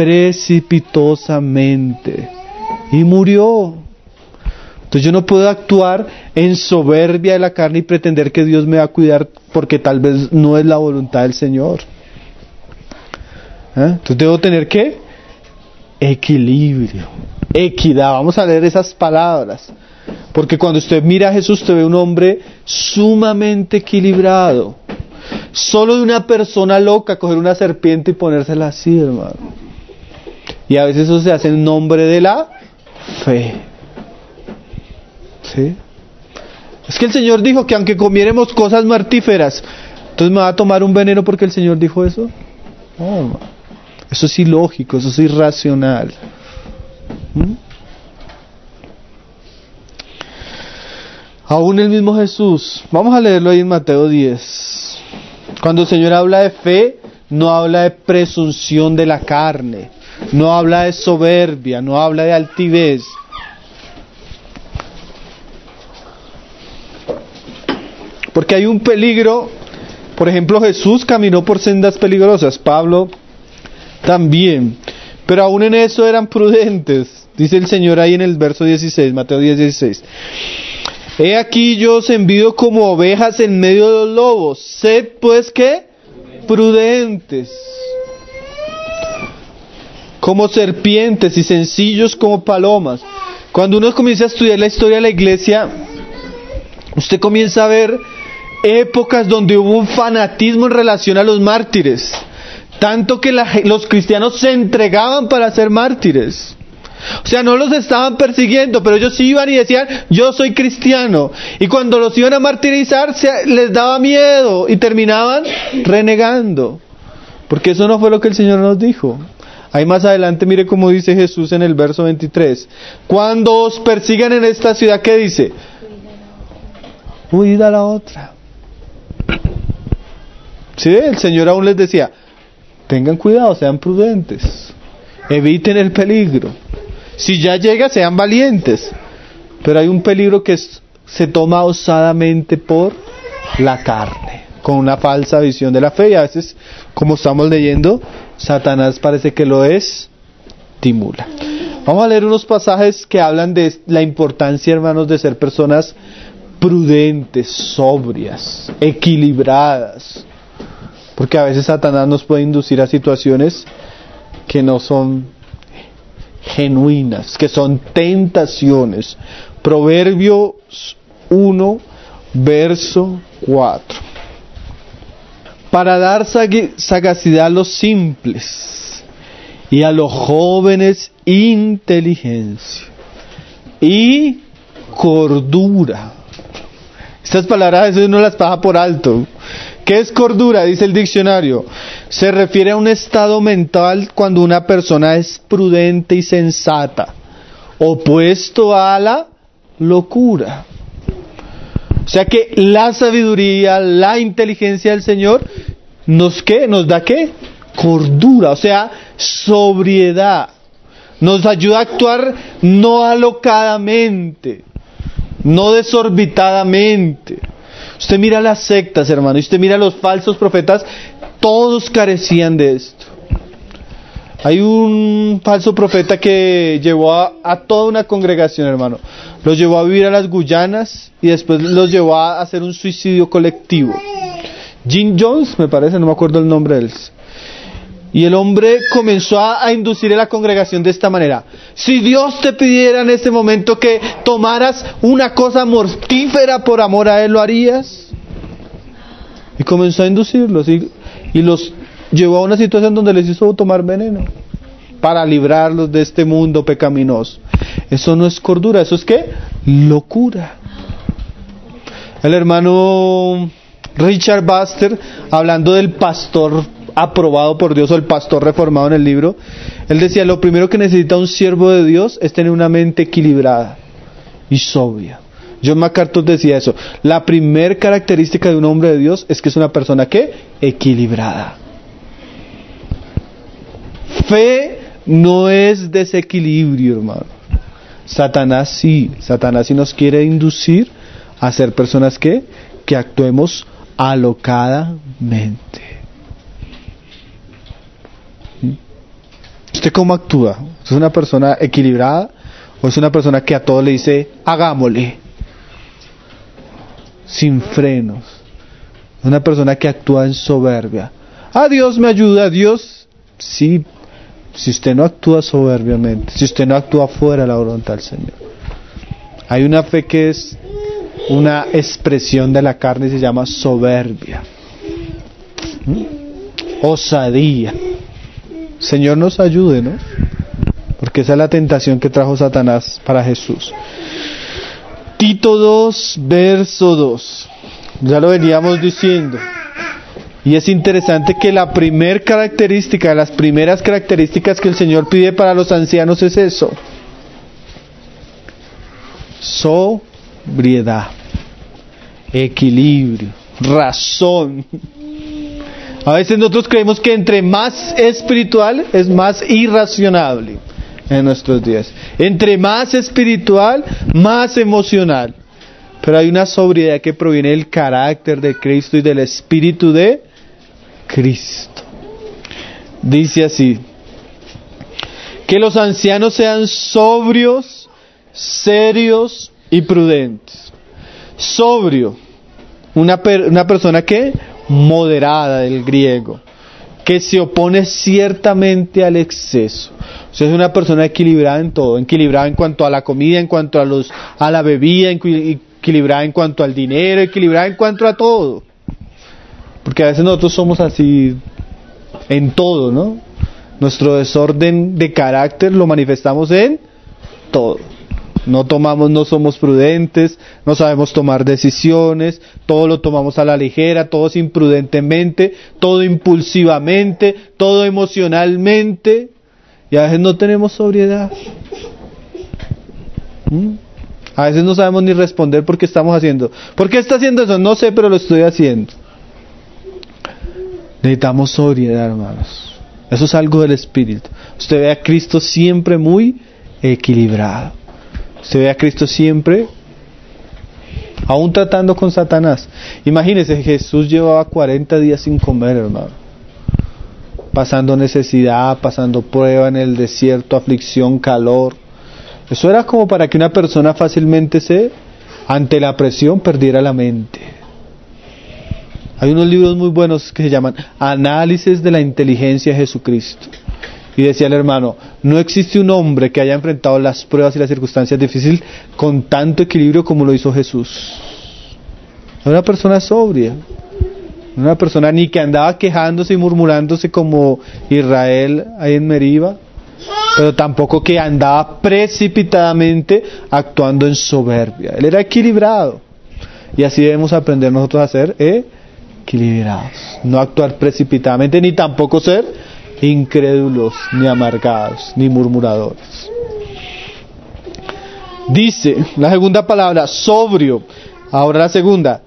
Precipitosamente. Y murió. Entonces yo no puedo actuar en soberbia de la carne y pretender que Dios me va a cuidar porque tal vez no es la voluntad del Señor. ¿Eh? Entonces debo tener, ¿qué? Equilibrio, equidad. Vamos a leer esas palabras. Porque cuando usted mira a Jesús, usted ve un hombre sumamente equilibrado. Solo de una persona loca coger una serpiente y ponérsela así, hermano. Y a veces eso se hace en nombre de la fe. ¿Sí? Es que el Señor dijo que aunque comiéramos cosas mortíferas, entonces me va a tomar un veneno porque el Señor dijo eso. No, hermano. Eso es ilógico, eso es irracional. ¿Mm? Aún el mismo Jesús, vamos a leerlo ahí en Mateo diez. Cuando el Señor habla de fe, no habla de presunción de la carne, no habla de soberbia, no habla de altivez. Porque hay un peligro. Por ejemplo, Jesús caminó por sendas peligrosas, Pablo también, pero aún en eso eran prudentes. Dice el Señor ahí en el verso dieciséis, Mateo diez, dieciséis. He aquí yo os envío como ovejas en medio de los lobos. Sed pues, ¿qué? Prudentes. Como serpientes y sencillos como palomas. Cuando uno comienza a estudiar la historia de la iglesia, usted comienza a ver épocas donde hubo un fanatismo en relación a los mártires. Tanto que la, los cristianos se entregaban para ser mártires. O sea, no los estaban persiguiendo, pero ellos iban y decían, yo soy cristiano. Y cuando los iban a martirizar, se, les daba miedo y terminaban renegando. Porque eso no fue lo que el Señor nos dijo. Ahí más adelante, mire cómo dice Jesús en el verso veintitrés. Cuando os persigan en esta ciudad, ¿qué dice? Huid a la otra. ¿Sí? El Señor aún les decía, tengan cuidado, sean prudentes, eviten el peligro. Si ya llega, sean valientes. Pero hay un peligro que es, se toma osadamente por la carne, con una falsa visión de la fe, y a veces, como estamos leyendo, Satanás parece que lo estimula. Vamos a leer unos pasajes que hablan de la importancia, hermanos, de ser personas prudentes, sobrias, equilibradas, porque a veces Satanás nos puede inducir a situaciones que no son genuinas, que son tentaciones. Proverbios uno, verso cuatro. Para dar sagacidad a los simples y a los jóvenes inteligencia y cordura. Estas palabras eso uno las pasa por alto. ¿Qué es cordura? Dice el diccionario. Se refiere a un estado mental cuando una persona es prudente y sensata, opuesto a la locura. O sea que la sabiduría, la inteligencia del Señor nos ¿qué? Nos da ¿qué? Cordura, o sea, sobriedad. Nos ayuda a actuar no alocadamente, no desorbitadamente. Usted mira las sectas, hermano, y usted mira los falsos profetas, todos carecían de esto. Hay un falso profeta que llevó a, a toda una congregación, hermano. Los llevó a vivir a las Guyanas y después los llevó a hacer un suicidio colectivo. Jim Jones, me parece, no me acuerdo el nombre de él. Y el hombre comenzó a, a inducir a la congregación de esta manera: si Dios te pidiera en este momento que tomaras una cosa mortífera por amor a Él, ¿lo harías? Y comenzó a inducirlos y, y los llevó a una situación donde les hizo tomar veneno para librarlos de este mundo pecaminoso. Eso no es cordura, eso es ¿qué? Locura. El hermano Richard Baxter, hablando del pastor aprobado por Dios o el pastor reformado en el libro, él decía: lo primero que necesita un siervo de Dios es tener una mente equilibrada y sobria. John MacArthur decía eso: la primer característica de un hombre de Dios es que es una persona ¿qué? Equilibrada. Fe no es desequilibrio, hermano. Satanás sí, Satanás sí nos quiere inducir a ser personas que, que actuemos alocadamente. ¿Usted cómo actúa? ¿Es una persona equilibrada o es una persona que a todo le dice hagámosle? Sin frenos. Es una persona que actúa en soberbia. Ah, Dios me ayuda, Dios. Sí, si usted no actúa soberbiamente, si usted no actúa fuera de la voluntad del Señor. Hay una fe que es una expresión de la carne y se llama soberbia. ¿Mm? Osadía. Señor nos ayude, ¿no? Porque esa es la tentación que trajo Satanás para Jesús. Tito dos, verso dos. Ya lo veníamos diciendo. Y es interesante que la primer característica, las primeras características que el Señor pide para los ancianos es eso: sobriedad, equilibrio, razón. A veces nosotros creemos que entre más espiritual es más irracionable en nuestros días. Entre más espiritual, más emocional. Pero hay una sobriedad que proviene del carácter de Cristo y del Espíritu de Cristo. Dice así: que los ancianos sean sobrios, serios y prudentes. Sobrio, una, per, una persona que moderada, del griego, que se opone ciertamente al exceso. O sea, es una persona equilibrada en todo, equilibrada en cuanto a la comida, en cuanto a los a la bebida, equilibrada en cuanto al dinero, equilibrada en cuanto a todo. Porque a veces nosotros somos así en todo, ¿no? Nuestro desorden de carácter lo manifestamos en todo. No tomamos, no somos prudentes, no sabemos tomar decisiones, todo lo tomamos a la ligera, todo imprudentemente, todo impulsivamente, todo emocionalmente, y a veces no tenemos sobriedad. ¿Mm? A veces no sabemos ni responder por qué estamos haciendo. ¿Por qué está haciendo eso? No sé, pero lo estoy haciendo. Necesitamos sobriedad, hermanos. Eso es algo del Espíritu. Usted ve a Cristo siempre muy equilibrado. Usted ve a Cristo siempre, aún tratando con Satanás. Imagínese, Jesús llevaba cuarenta días sin comer, hermano. Pasando necesidad, pasando prueba en el desierto, aflicción, calor. Eso era como para que una persona fácilmente se, ante la presión, perdiera la mente. Hay unos libros muy buenos que se llaman Análisis de la Inteligencia de Jesucristo. Y decía el hermano, no existe un hombre que haya enfrentado las pruebas y las circunstancias difíciles con tanto equilibrio como lo hizo Jesús. Era una persona sobria. Una persona ni que andaba quejándose y murmurándose como Israel ahí en Meriba, pero tampoco que andaba precipitadamente actuando en soberbia. Él era equilibrado. Y así debemos aprender nosotros a ser equilibrados. No actuar precipitadamente, ni tampoco ser incrédulos, ni amargados, ni murmuradores. Dice la segunda palabra, sobrio. Ahora la segunda,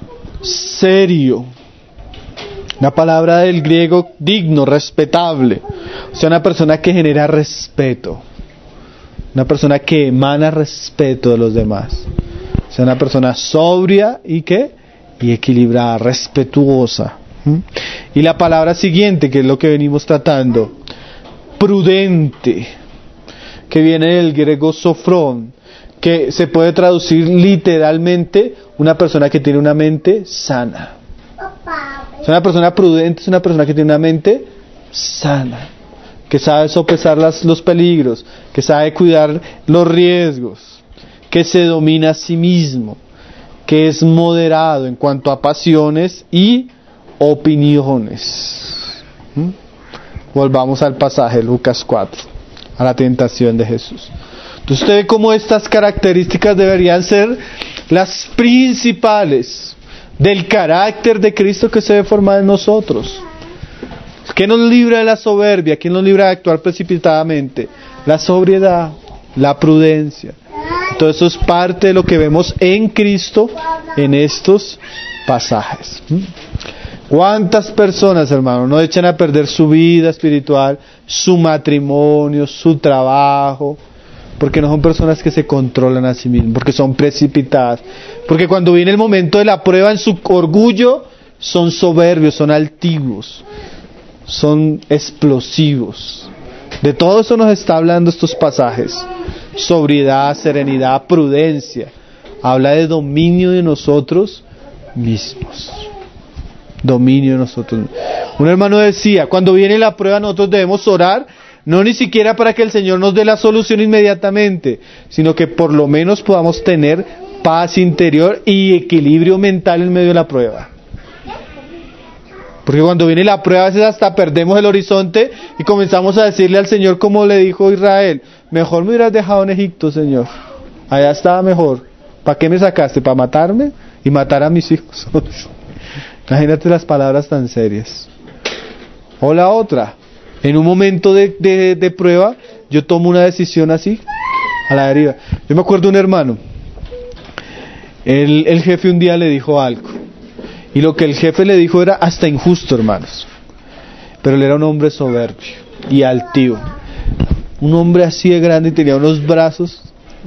serio. Una palabra del griego digno, respetable. O sea, una persona que genera respeto. Una persona que emana respeto de los demás. O sea, una persona sobria y ¿qué? Y equilibrada, respetuosa. ¿Mm? Y la palabra siguiente, que es lo que venimos tratando, prudente, que viene del griego sofrón, que se puede traducir literalmente una persona que tiene una mente sana. Es una persona prudente, es una persona que tiene una mente sana, que sabe sopesar las, los peligros, que sabe cuidar los riesgos, que se domina a sí mismo, que es moderado en cuanto a pasiones y opiniones. ¿Mm? Volvamos al pasaje, Lucas cuatro, a la tentación de Jesús. Entonces usted ve cómo estas características deberían ser las principales del carácter de Cristo que se debe formar en nosotros. ¿Qué nos libra de la soberbia? ¿Qué nos libra de actuar precipitadamente? La sobriedad, la prudencia. Todo eso es parte de lo que vemos en Cristo en estos pasajes. ¿Cuántas personas, hermano, no echan a perder su vida espiritual, su matrimonio, su trabajo? Porque no son personas que se controlan a sí mismos, porque son precipitadas, porque cuando viene el momento de la prueba en su orgullo, son soberbios, son altivos, son explosivos. De todo eso nos está hablando estos pasajes. Sobriedad, serenidad, prudencia. Habla de dominio de nosotros mismos. Dominio de nosotros mismos. Un hermano decía, cuando viene la prueba nosotros debemos orar, no ni siquiera para que el Señor nos dé la solución inmediatamente, sino que por lo menos podamos tener paz interior y equilibrio mental en medio de la prueba. Porque cuando viene la prueba a veces hasta perdemos el horizonte y comenzamos a decirle al Señor como le dijo Israel, mejor me hubieras dejado en Egipto, Señor, allá estaba mejor. ¿Para qué me sacaste? ¿Para matarme y matar a mis hijos? Imagínate las palabras tan serias. O la otra, en un momento de, de, de prueba, yo tomo una decisión así, a la deriva. Yo me acuerdo de un hermano, el, el jefe un día le dijo algo, y lo que el jefe le dijo era hasta injusto, hermanos, pero él era un hombre soberbio y altivo, un hombre así de grande y tenía unos brazos,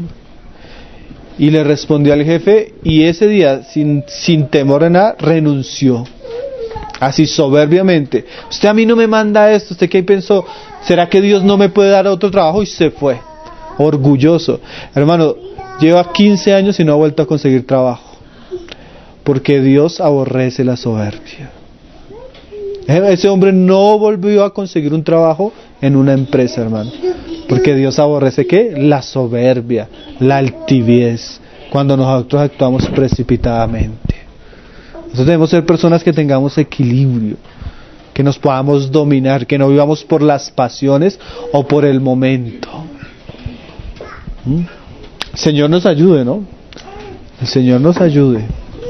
y le respondió al jefe, y ese día, sin, sin temor a nada, renunció. Así soberbiamente, usted a mí no me manda esto, usted qué pensó, ¿será que Dios no me puede dar otro trabajo? Y se fue, orgulloso. Hermano, lleva quince años y no ha vuelto a conseguir trabajo, porque Dios aborrece la soberbia. Ese hombre no volvió a conseguir un trabajo en una empresa, hermano, porque Dios aborrece ¿qué? La soberbia, la altivez, cuando nosotros actuamos precipitadamente. Nosotros debemos ser personas que tengamos equilibrio, que nos podamos dominar, que no vivamos por las pasiones o por el momento. ¿Mm? El Señor nos ayude, ¿no? El Señor nos ayude.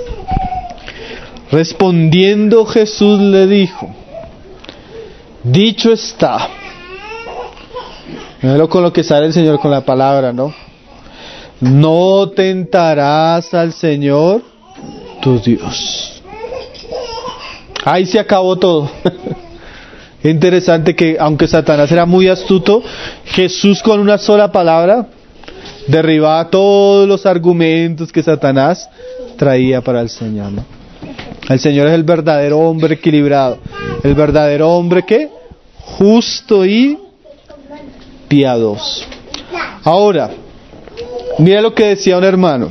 Respondiendo Jesús le dijo, dicho está. Míralo con lo que sale el Señor con la palabra, ¿no? No tentarás al Señor tu Dios. Ahí se acabó todo. Es interesante que aunque Satanás era muy astuto, Jesús con una sola palabra derribaba todos los argumentos que Satanás traía para el Señor, ¿no? El Señor es el verdadero hombre equilibrado, el verdadero hombre que justo y piadoso. Ahora, mira lo que decía un hermano: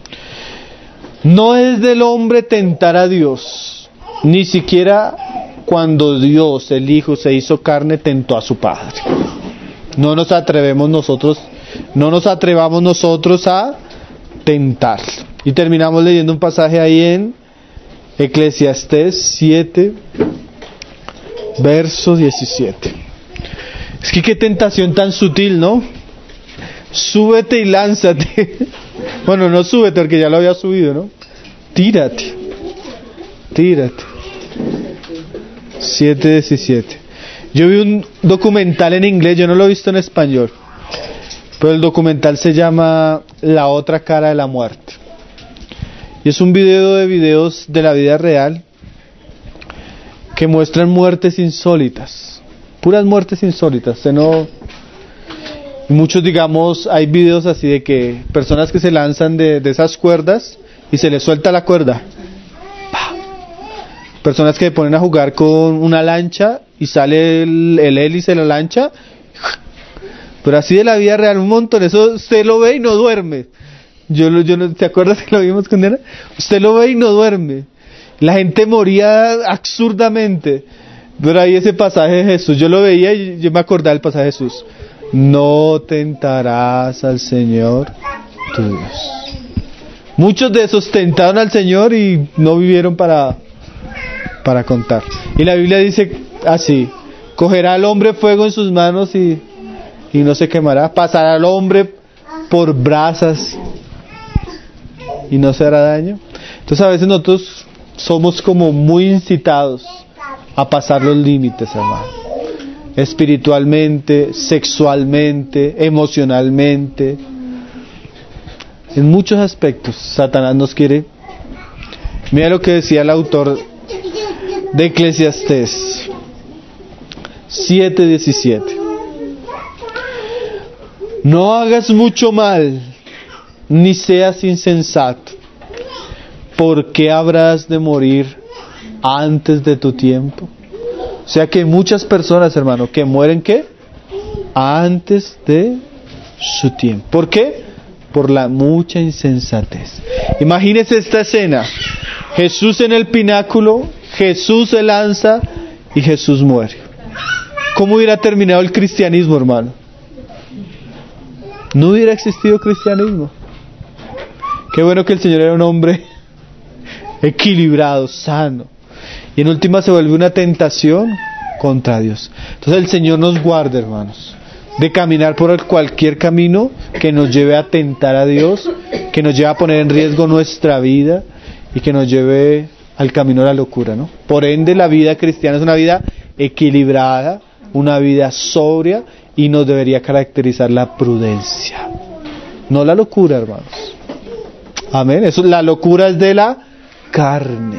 no es del hombre tentar a Dios, ni siquiera cuando Dios, el Hijo, se hizo carne, tentó a su Padre. No nos atrevemos nosotros, no nos atrevamos nosotros a tentar. Y terminamos leyendo un pasaje ahí en Eclesiastés siete, verso diecisiete. Es que qué tentación tan sutil, ¿no? Súbete y lánzate. Bueno, no súbete porque ya lo había subido, ¿no? Tírate. Tírate. siete diecisiete. Yo vi un documental en inglés, yo no lo he visto en español, pero el documental se llama La otra cara de la muerte. Y es un video de videos de la vida real que muestran muertes insólitas, puras muertes insólitas. Se no, muchos, digamos, hay videos así de que personas que se lanzan de, de esas cuerdas y se les suelta la cuerda. Personas que se ponen a jugar con una lancha y sale el, el hélice de la lancha. Pero así de la vida real, un montón. Eso usted lo ve y no duerme. Yo, yo no, ¿te acuerdas que lo vimos con Diana? Usted lo ve y no duerme. La gente moría absurdamente. Pero ahí ese pasaje de Jesús, yo lo veía y yo me acordaba del pasaje de Jesús. No tentarás al Señor tu Dios. Muchos de esos tentaron al Señor y no vivieron para... para contar. Y la Biblia dice así: cogerá al hombre fuego en sus manos y, y no se quemará, pasará al hombre por brasas y no se hará daño. Entonces a veces nosotros somos como muy incitados a pasar los límites, hermano, espiritualmente, sexualmente, emocionalmente, en muchos aspectos. Satanás nos quiere. Mira lo que decía el autor de Eclesiastés siete diecisiete: no hagas mucho mal, ni seas insensato, porque habrás de morir antes de tu tiempo. O sea que hay muchas personas, hermano, que mueren ¿qué? Antes de su tiempo. ¿Por qué? Por la mucha insensatez. Imagínese esta escena: Jesús en el pináculo, Jesús se lanza y Jesús muere. ¿Cómo hubiera terminado el cristianismo, hermano? No hubiera existido cristianismo. Qué bueno que el Señor era un hombre equilibrado, sano. Y en última se vuelve una tentación contra Dios. Entonces el Señor nos guarde, hermanos, de caminar por cualquier camino que nos lleve a tentar a Dios, que nos lleve a poner en riesgo nuestra vida y que nos lleve al camino de la locura, ¿no? Por ende, la vida cristiana es una vida equilibrada, una vida sobria, y nos debería caracterizar la prudencia, no la locura, hermanos. Amén. Eso, la locura es de la carne.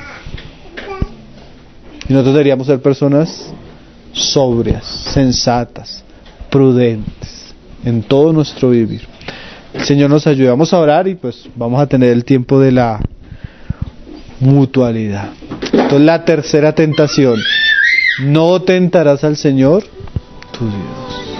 Y nosotros deberíamos ser personas sobrias, sensatas, prudentes en todo nuestro vivir. El Señor nos ayude. Vamos a orar y pues vamos a tener el tiempo de la mutualidad. Entonces, la tercera tentación: no tentarás al Señor tu Dios.